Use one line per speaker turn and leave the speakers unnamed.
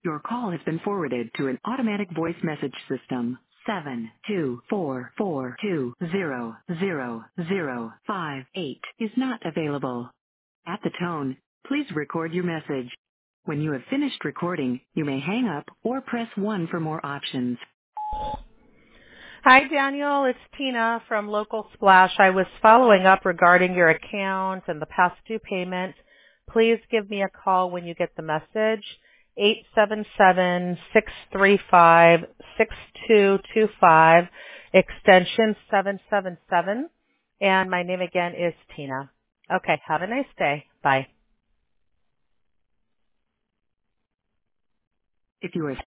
Your call has been forwarded to an automatic voice message system. 72442000058 is not available. At the tone, please record your message. When you have finished recording, you may hang up or press 1 for more options.
Hi, Daniel. It's Tina from Local Splash. I was following up regarding your account and the past due payment. Please give me a call when you get the message. 877-635-6225, extension 777. And my name again is Tina. Okay, have a nice day. Bye.
If you are